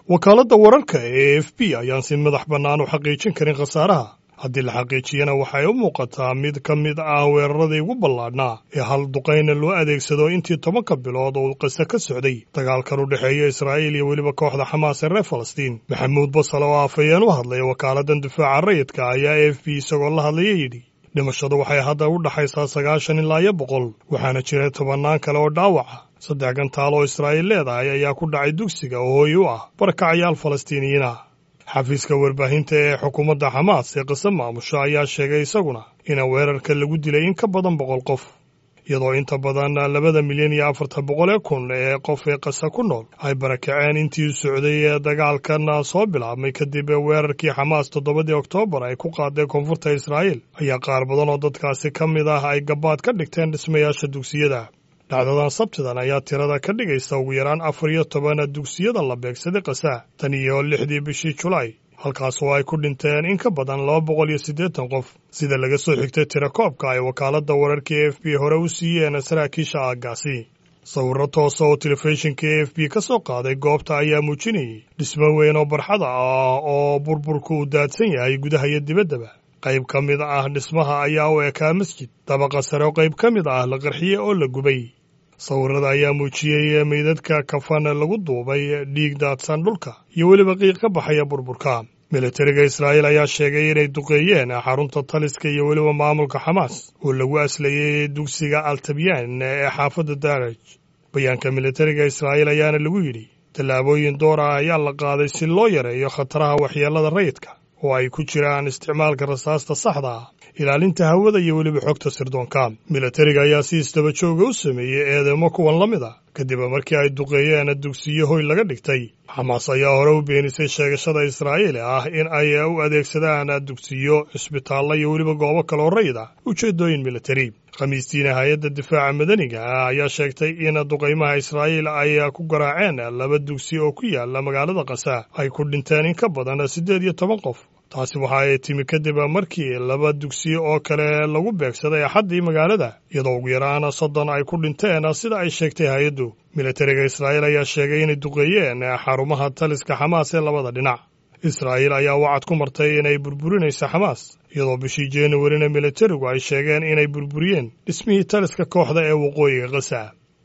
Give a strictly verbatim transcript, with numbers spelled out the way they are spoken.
wakaaladda wararka ee A F P ayaan si madax bannaan u xaqiijin karin khasaaraha. haddii la xaqiijiyana waxay u muuqataa mid ka mid ah weeraradii ugu ballaadhnaa ee hal duqayna loo adeegsado intii tobanka bilood oo uu qise ka socday dagaalkan u dhexeeya Israa'iil iyo weliba kooxda Xamaas ee reer Falastiin. Maxamuud Basal oo afhayeen u hadlaya wakaaladdan difaaca rayidka ayaa A F P isagoo la hadlaya yidhi dhimashadu waxay hadda u dhaxaysaa sagaashan ilaa iyo boqol waxaana jira tobannaan kale oo dhaawaca. saddex gantaal oo Israa'iil leedahay ayaa ku dhacay dugsiga oo hooy u ah barakacayaal Falastiiniyiin ah. xafiiska warbaahinta ee xukuumadda Xamaas ee qise maamusha ayaa sheegay isaguna in weerarka lagu dilay in ka badan boqol qof, iyadoo inta badan labada milyan iyo afartan boqol ee kun ee qof ee qise ku nool ay barakaceen intii u socday ee dagaalkan soo bilaabmay kadib weerarkii Xamaas toddobadii Oktoobar ay ku qaaday koonfurta Israa'iil. ayaa qaar badan oo dadkaasi ka mid ah ay gabaad ka dhigteen dhismayaasha dugsiyada. dhacdadan sabtidan ayaa tirada ka dhigaysa ugu yaraan afar iyo toban dugsiyada la beegsaday qasa tan iyo lixdii bishii Julaay, halkaas oo ay ku dhinteen in ka badan laba boqol iyo siddeetan qof sida laga soo xigtay tirakoobka ay wakaaladda wararka A F P hore u siiyeen saraakiisha aaggaasi. sawirro toosa oo telefishinka A F P ka soo qaaday goobta ayaa muujinayay dhismo weyn oo barxada ah oo burburku u daadsan yahay gudaha iyo dibaddaba. qayb ka mid ah dhismaha ayaa u ekaa masjid dabaqa sare oo qayb ka mid ah la qarxiyey oo la gubay. sawirrada ayaa muujiyey meydadka kafan lagu duubay dhiig daadsan dhulka iyo weliba qiiq ka baxaya burburka. militariga Israa'iil ayaa sheegay inay duqeeyeen xarunta taliska iyo weliba maamulka Xamaas oo lagu aslayey dugsiga Altabyaan ee xaafadda Daraj. bayaanka militariga Israa'iil ayaana lagu yidhi tallaabooyin door ah ayaa la qaaday si loo yareeyo khataraha waxyeellada rayidka oo ay ku jiraan isticmaalka rasaasta saxda ah, ilaalinta hawada iyo weliba xogta sirdoonka. militariga ayaa si isdaba jooga u sameeyey eedeymo kuwan la mid ah kadib markii ay duqeeyeen dugsiyo hoy laga dhigtay. Xamaas ayaa hore u beenisay sheegashada Israa'iil ah in ay u adeegsadaan dugsiyo, cisbitaallo iyo weliba goobo kale oo rayid ah ujeeddooyin militari. khamiistiina hay-adda difaaca madaniga ah ayaa sheegtay in duqaymaha Israa'iil ay ku garaaceen laba dugsi oo ku yaala magaalada qasa ay ku dhinteen in ka badan siddeed iyo toban qof. taasi waxa ay timi kadib markii laba dugsi oo kale lagu beegsaday axaddii magaalada, iyadoo ugu yaraan soddon ay ku dhinteen sida ay sheegtay hay-addu. militariga Israa'iil ayaa sheegay inay duqeeyeen xarumaha taliska Xamaas ee labada dhinac. Israa'iil ayaa wacad ku martay inay burburinayso Xamaas, iyadoo bishii Januarina militarigu ay sheegeen inay burburiyeen dhismihii taliska kooxda ee waqooyiga Gaza.